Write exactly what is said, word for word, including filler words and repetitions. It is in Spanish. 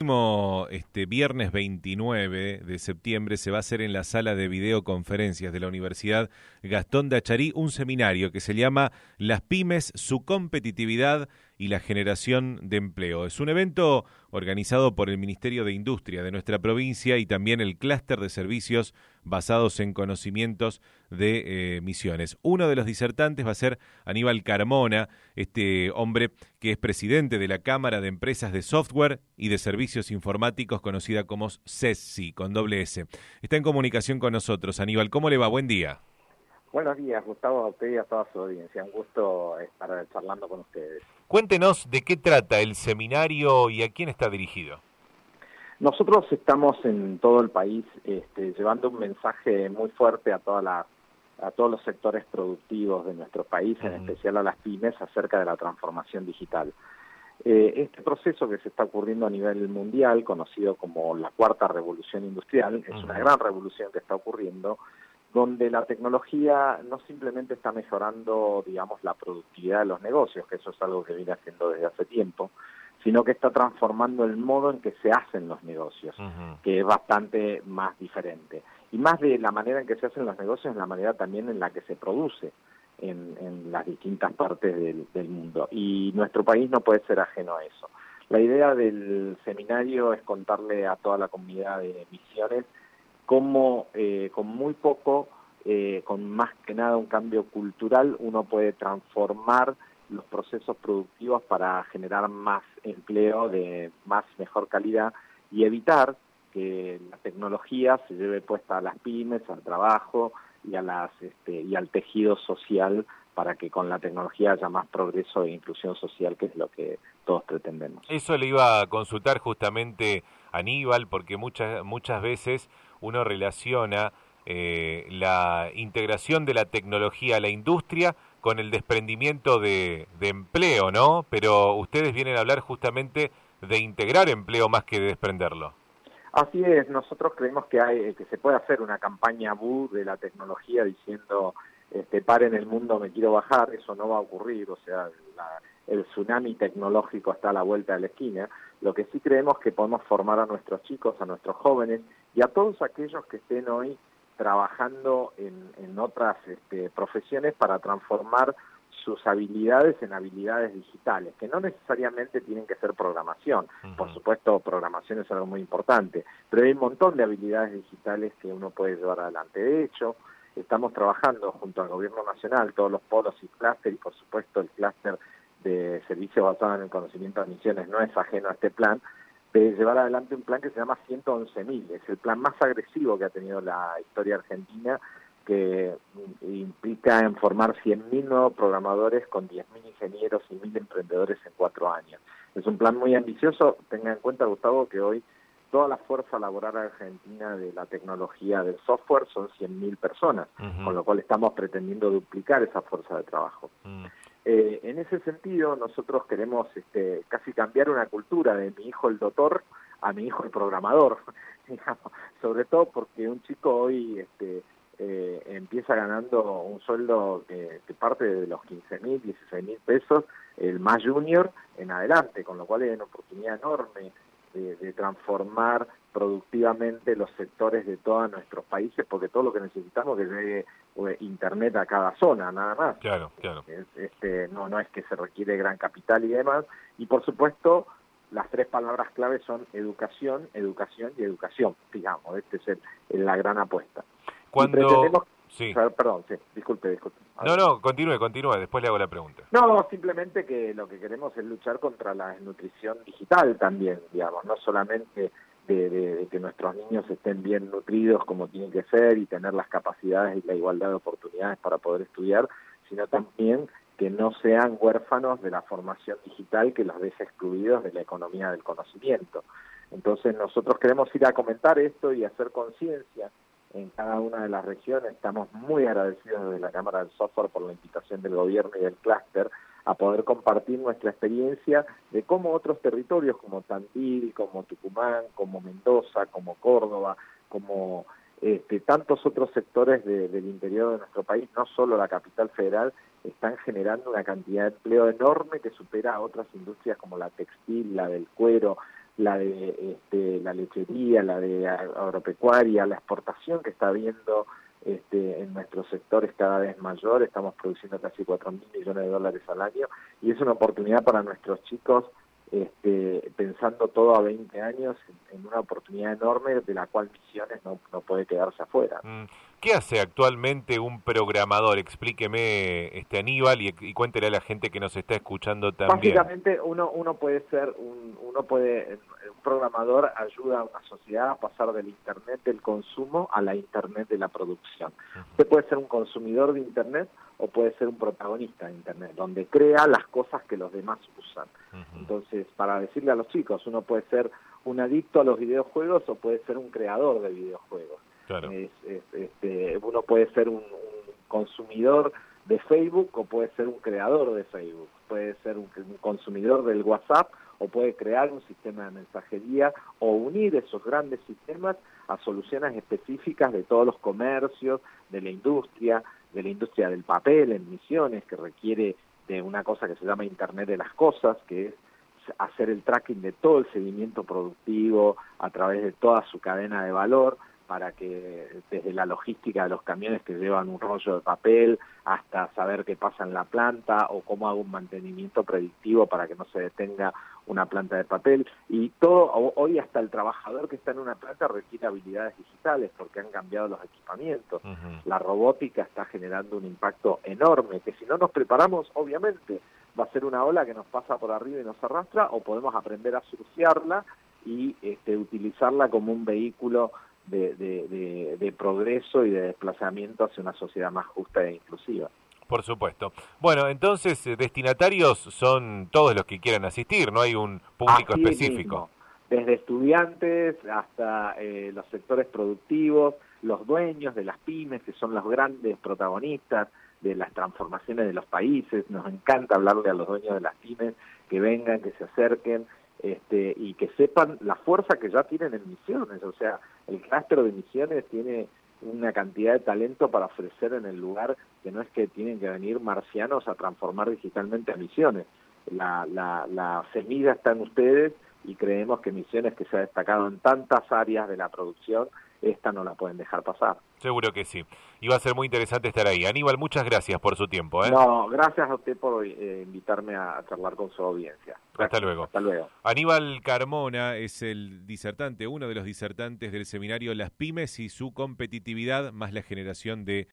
próximo este, viernes veintinueve de septiembre se va a hacer en la sala de videoconferencias de la Universidad Gastón de Acharí un seminario que se llama Las Pymes, su competitividad y la generación de empleo. Es un evento organizado por el Ministerio de Industria de nuestra provincia y también el clúster de servicios basados en conocimientos de eh, Misiones. Uno de los disertantes va a ser Aníbal Carmona, este hombre que es presidente de la Cámara de Empresas de Software y de Servicios Informáticos, conocida como C E S I, con doble S. Está en comunicación con nosotros. Aníbal, ¿cómo le va? Buen día. Buenos días, Gustavo, a usted y a toda su audiencia. Un gusto estar charlando con ustedes. Cuéntenos de qué trata el seminario y a quién está dirigido. Nosotros estamos en todo el país este, llevando un mensaje muy fuerte a, toda la, a todos los sectores productivos de nuestro país, uh-huh. en especial a las pymes, acerca de la transformación digital. Eh, este proceso que se está ocurriendo a nivel mundial, conocido como la Cuarta Revolución Industrial, es uh-huh. una gran revolución que está ocurriendo, donde la tecnología no simplemente está mejorando, digamos, la productividad de los negocios, que eso es algo que viene haciendo desde hace tiempo, sino que está transformando el modo en que se hacen los negocios, uh-huh. que es bastante más diferente. Y más de la manera en que se hacen los negocios, es la manera también en la que se produce en, en las distintas partes del, del mundo. Y nuestro país no puede ser ajeno a eso. La idea del seminario es contarle a toda la comunidad de Misiones cómo eh, con muy poco, eh, con más que nada un cambio cultural, uno puede transformar los procesos productivos para generar más empleo de más mejor calidad y evitar que la tecnología se lleve puesta a las pymes, al trabajo y a las este, y al tejido social, para que con la tecnología haya más progreso e inclusión social, que es lo que todos pretendemos. Eso le iba a consultar justamente a Aníbal, porque muchas muchas veces uno relaciona eh, la integración de la tecnología a la industria con el desprendimiento de, de empleo, ¿no? Pero ustedes vienen a hablar justamente de integrar empleo más que de desprenderlo. Así es, nosotros creemos que hay que se puede hacer una campaña B U de la tecnología diciendo este, paren el mundo, me quiero bajar. Eso no va a ocurrir, o sea, la, el tsunami tecnológico está a la vuelta de la esquina. Lo que sí creemos que podemos formar a nuestros chicos, a nuestros jóvenes y a todos aquellos que estén hoy trabajando en, en otras este, profesiones para transformar sus habilidades en habilidades digitales, que no necesariamente tienen que ser programación. Uh-huh. Por supuesto, programación es algo muy importante, pero hay un montón de habilidades digitales que uno puede llevar adelante. De hecho, estamos trabajando junto al Gobierno Nacional, todos los polos y clúster, y por supuesto el clúster de servicios basados en el conocimiento de Misiones no es ajeno a este plan, de llevar adelante un plan que se llama ciento once mil. Es el plan más agresivo que ha tenido la historia argentina, que implica en formar cien mil nuevos programadores con diez mil ingenieros y mil emprendedores en cuatro años. Es un plan muy ambicioso. Tenga en cuenta, Gustavo, que hoy toda la fuerza laboral argentina de la tecnología del software son cien mil personas, uh-huh. con lo cual estamos pretendiendo duplicar esa fuerza de trabajo. Uh-huh. Eh, en ese sentido, nosotros queremos este, casi cambiar una cultura de mi hijo el doctor a mi hijo el programador, digamos, sobre todo porque un chico hoy este, eh, empieza ganando un sueldo que, que parte de los quince mil, dieciséis mil pesos, el más junior en adelante, con lo cual hay una oportunidad enorme de, de transformar productivamente los sectores de todos nuestros países, porque todo lo que necesitamos es que llegue internet a cada zona, nada más. Claro, claro. Este, no, no es que se requiere gran capital y demás, y por supuesto las tres palabras clave son educación, educación y educación, digamos, este es el, el, la gran apuesta. Cuando... Y pretendemos... Sí. Perdón, sí, disculpe, disculpe. No, no, continúe, continúe, después le hago la pregunta. No, simplemente que lo que queremos es luchar contra la desnutrición digital también, digamos, no solamente de, de, de que nuestros niños estén bien nutridos como tienen que ser y tener las capacidades y la igualdad de oportunidades para poder estudiar, sino también que no sean huérfanos de la formación digital que los deje excluidos de la economía del conocimiento. Entonces nosotros queremos ir a comentar esto y hacer conciencia en cada una de las regiones. Estamos muy agradecidos desde la Cámara del Software por la invitación del gobierno y del clúster a poder compartir nuestra experiencia de cómo otros territorios como Tandil, como Tucumán, como Mendoza, como Córdoba, como este, tantos otros sectores de, del interior de nuestro país, no solo la capital federal, están generando una cantidad de empleo enorme que supera a otras industrias como la textil, la del cuero, la de este, la lechería, la de agropecuaria, la exportación que está habiendo este, en nuestros sectores cada vez mayor. Estamos produciendo casi cuatro mil millones de dólares al año y es una oportunidad para nuestros chicos, este, pensando todo a veinte años, en, en una oportunidad enorme de la cual Misiones no, no puede quedarse afuera. ¿Qué hace actualmente un programador? Explíqueme, este Aníbal, y, y cuéntele a la gente que nos está escuchando también. Básicamente uno uno puede ser un uno puede un programador ayuda a una sociedad a pasar del internet del consumo a la internet de la producción. Uh-huh. Usted puede ser un consumidor de internet o puede ser un protagonista de internet, donde crea las cosas que los demás usan. Uh-huh. Entonces, para decirle a los chicos, uno puede ser un adicto a los videojuegos o puede ser un creador de videojuegos. Claro. Es, es, este, uno puede ser un, un consumidor de Facebook o puede ser un creador de Facebook, puede ser un, un consumidor del WhatsApp o puede crear un sistema de mensajería o unir esos grandes sistemas a soluciones específicas de todos los comercios, de la industria, de la industria del papel en Misiones, que requiere de una cosa que se llama Internet de las Cosas, que es hacer el tracking de todo el seguimiento productivo a través de toda su cadena de valor, para que desde la logística de los camiones que llevan un rollo de papel hasta saber qué pasa en la planta o cómo hago un mantenimiento predictivo para que no se detenga una planta de papel. Y todo, hoy hasta el trabajador que está en una planta requiere habilidades digitales porque han cambiado los equipamientos. Uh-huh. La robótica está generando un impacto enorme que si no nos preparamos, obviamente, va a ser una ola que nos pasa por arriba y nos arrastra, o podemos aprender a surfearla y este, utilizarla como un vehículo De, de, de, de progreso y de desplazamiento hacia una sociedad más justa e inclusiva. Por supuesto. Bueno, entonces, destinatarios son todos los que quieran asistir, no hay un público Así específico. Mismo, desde estudiantes hasta eh, los sectores productivos, los dueños de las pymes, que son los grandes protagonistas de las transformaciones de los países. Nos encanta hablarle a los dueños de las pymes, que vengan, que se acerquen, Este, y que sepan la fuerza que ya tienen en Misiones. O sea, el clúster de Misiones tiene una cantidad de talento para ofrecer en el lugar, que no es que tienen que venir marcianos a transformar digitalmente a Misiones. La, la, la semilla está en ustedes y creemos que Misiones, que se ha destacado en tantas áreas de la producción, esta no la pueden dejar pasar. Seguro que sí. Y va a ser muy interesante estar ahí. Aníbal, muchas gracias por su tiempo. ¿eh? No, gracias a usted por eh, invitarme a charlar con su audiencia. Gracias. Hasta luego. Hasta luego. Aníbal Carmona es el disertante, uno de los disertantes del seminario Las Pymes y su competitividad más la generación de